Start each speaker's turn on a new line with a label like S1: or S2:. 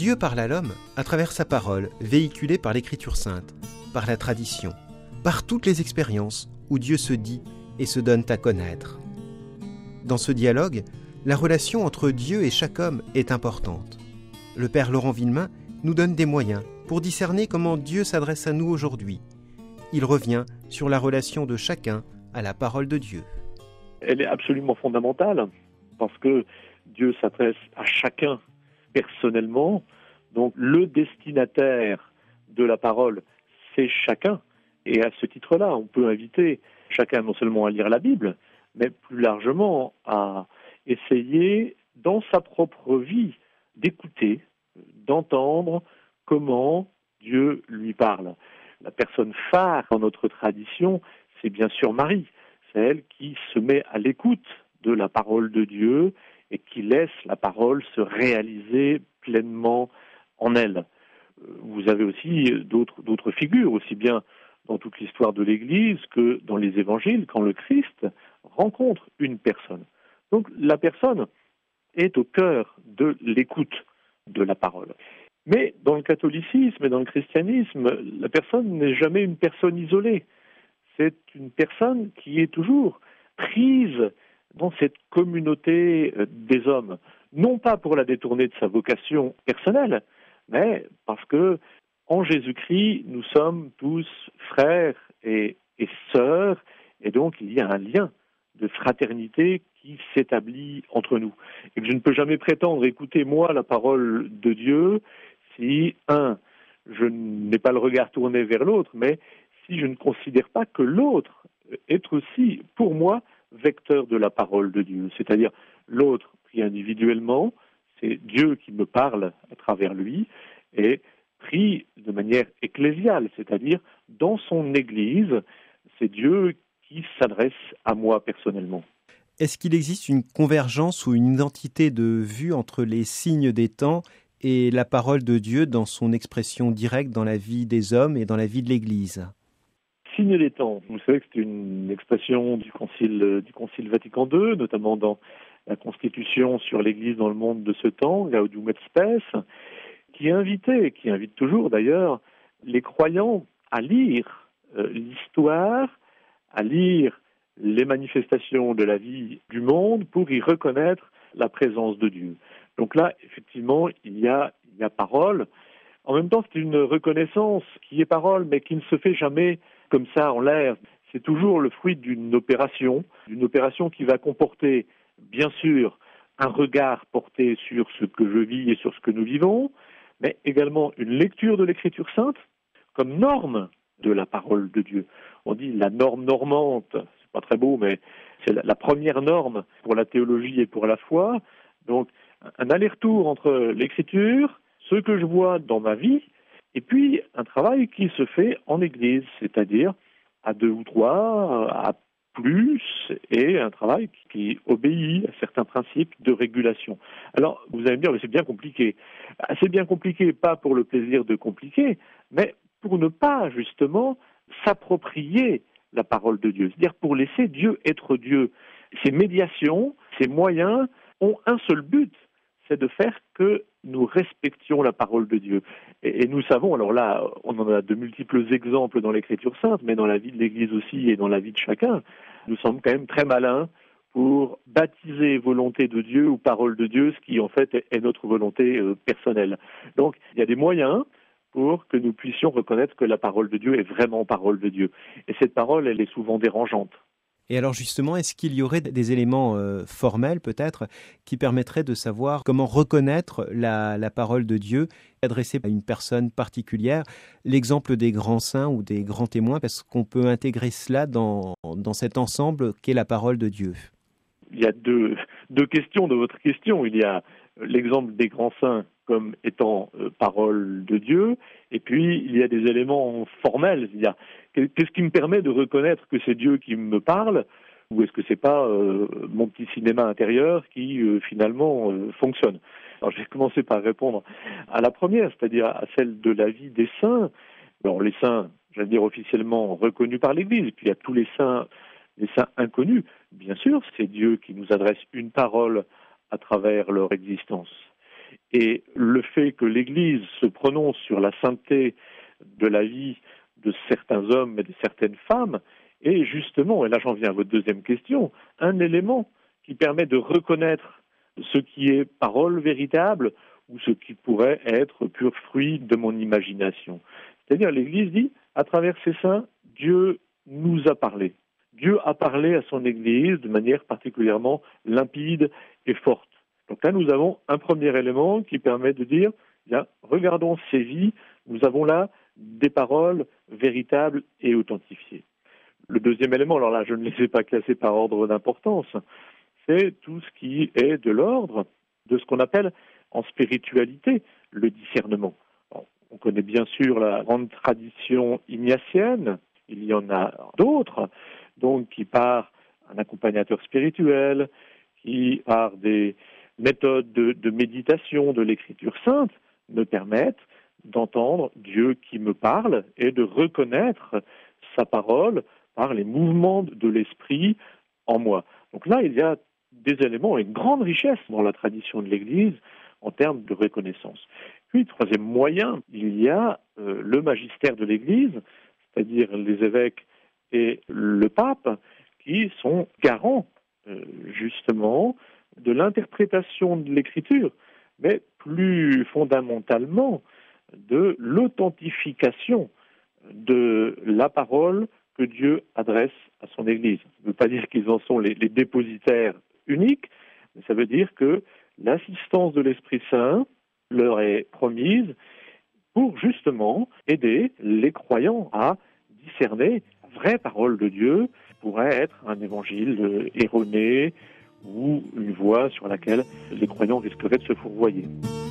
S1: Dieu parle à l'homme à travers sa parole, véhiculée par l'Écriture sainte, par la tradition, par toutes les expériences où Dieu se dit et se donne à connaître. Dans ce dialogue, la relation entre Dieu et chaque homme est importante. Le Père Laurent Villemain nous donne des moyens pour discerner comment Dieu s'adresse à nous aujourd'hui. Il revient sur la relation de chacun à la parole de Dieu.
S2: Elle est absolument fondamentale parce que Dieu s'adresse à chacun personnellement. Donc le destinataire de la parole, c'est chacun. Et à ce titre-là, on peut inviter chacun non seulement à lire la Bible, mais plus largement à essayer dans sa propre vie d'écouter, d'entendre comment Dieu lui parle. La personne phare dans notre tradition, c'est bien sûr Marie. C'est elle qui se met à l'écoute de la parole de Dieu et qui laisse la parole se réaliser pleinement en elle. Vous avez aussi d'autres figures, aussi bien dans toute l'histoire de l'Église que dans les évangiles, quand le Christ rencontre une personne. Donc la personne est au cœur de l'écoute de la parole. Mais dans le catholicisme et dans le christianisme, la personne n'est jamais une personne isolée. C'est une personne qui est toujours prise dans cette communauté des hommes, non pas pour la détourner de sa vocation personnelle, mais parce que en Jésus-Christ, nous sommes tous frères et sœurs, et donc il y a un lien de fraternité qui s'établit entre nous. Et que je ne peux jamais prétendre écouter, moi, la parole de Dieu si, je n'ai pas le regard tourné vers l'autre, mais si je ne considère pas que l'autre est aussi, pour moi, vecteur de la parole de Dieu. C'est-à-dire, l'autre pris individuellement, c'est Dieu qui me parle à travers lui, et pris de manière ecclésiale, c'est-à-dire dans son Église, c'est Dieu qui s'adresse à moi personnellement.
S1: Est-ce qu'il existe une convergence ou une identité de vue entre les signes des temps et la parole de Dieu dans son expression directe dans la vie des hommes et dans la vie de l'Église?
S2: Signes des temps, vous savez que c'est une expression du Concile Vatican II, notamment dans la Constitution sur l'Église dans le monde de ce temps, Gaudium et Spes, qui invite toujours d'ailleurs les croyants à lire l'histoire, à lire les manifestations de la vie du monde pour y reconnaître la présence de Dieu. Donc là, effectivement, il y a parole. En même temps, c'est une reconnaissance qui est parole, mais qui ne se fait jamais comme ça en l'air. C'est toujours le fruit d'une opération qui va comporter, bien sûr, un regard porté sur ce que je vis et sur ce que nous vivons, mais également une lecture de l'Écriture sainte comme norme de la parole de Dieu. On dit la norme normante, c'est pas très beau, mais c'est la première norme pour la théologie et pour la foi. Donc, un aller-retour entre l'Écriture, ce que je vois dans ma vie, et puis un travail qui se fait en Église, c'est-à-dire à 2 ou 3, à plus, et un travail qui obéit à certains principes de régulation. Alors, vous allez me dire, mais c'est bien compliqué. C'est bien compliqué, pas pour le plaisir de compliquer, mais pour ne pas, justement, s'approprier la parole de Dieu, c'est-à-dire pour laisser Dieu être Dieu. Ces médiations, ces moyens ont un seul but, c'est de faire que nous respections la parole de Dieu. Et nous savons, alors là, on en a de multiples exemples dans l'Écriture sainte, mais dans la vie de l'Église aussi et dans la vie de chacun, nous sommes quand même très malins pour baptiser volonté de Dieu ou parole de Dieu, ce qui en fait est notre volonté personnelle. Donc, il y a des moyens pour que nous puissions reconnaître que la parole de Dieu est vraiment parole de Dieu. Et cette parole, elle est souvent dérangeante.
S1: Et alors justement, est-ce qu'il y aurait des éléments formels peut-être qui permettraient de savoir comment reconnaître la parole de Dieu adressée à une personne particulière? L'exemple des grands saints ou des grands témoins, parce qu'on peut intégrer cela dans cet ensemble qu'est la parole de Dieu.
S2: Il y a deux questions de votre question. Il y a l'exemple des grands saints comme étant parole de Dieu, et puis il y a des éléments formels. Il y a qu'est-ce qui me permet de reconnaître que c'est Dieu qui me parle, ou est-ce que c'est pas mon petit cinéma intérieur qui finalement fonctionne? Alors je vais commencer par répondre à la première, c'est-à-dire à celle de la vie des saints. Alors les saints, j'allais dire officiellement reconnus par l'Église, et puis il y a tous les saints inconnus. Bien sûr, c'est Dieu qui nous adresse une parole à travers leur existence. Et le fait que l'Église se prononce sur la sainteté de la vie de certains hommes et de certaines femmes est justement, et là j'en viens à votre deuxième question, un élément qui permet de reconnaître ce qui est parole véritable ou ce qui pourrait être pur fruit de mon imagination. C'est-à-dire l'Église dit, à travers ces saints, Dieu nous a parlé. Dieu a parlé à son Église de manière particulièrement limpide et forte. Donc là, nous avons un premier élément qui permet de dire, bien, regardons ces vies, nous avons là des paroles véritables et authentifiées. Le deuxième élément, alors là, je ne les ai pas classés par ordre d'importance, c'est tout ce qui est de l'ordre de ce qu'on appelle en spiritualité le discernement. Alors, on connaît bien sûr la grande tradition ignatienne, il y en a d'autres, donc qui par un accompagnateur spirituel, qui par des méthodes de méditation de l'Écriture sainte, me permettent d'entendre Dieu qui me parle et de reconnaître sa parole par les mouvements de l'esprit en moi. Donc là, il y a des éléments et une grande richesse dans la tradition de l'Église en termes de reconnaissance. Puis, troisième moyen, il y a le magistère de l'Église, c'est-à-dire les évêques et le pape, qui sont garants, justement, de l'interprétation de l'Écriture, mais plus fondamentalement de l'authentification de la parole que Dieu adresse à son Église. Ça ne veut pas dire qu'ils en sont les dépositaires uniques, mais ça veut dire que l'assistance de l'Esprit Saint leur est promise pour justement aider les croyants à discerner la vraie parole de Dieu, qui pourrait être un évangile erroné ou une voie sur laquelle les croyants risqueraient de se fourvoyer.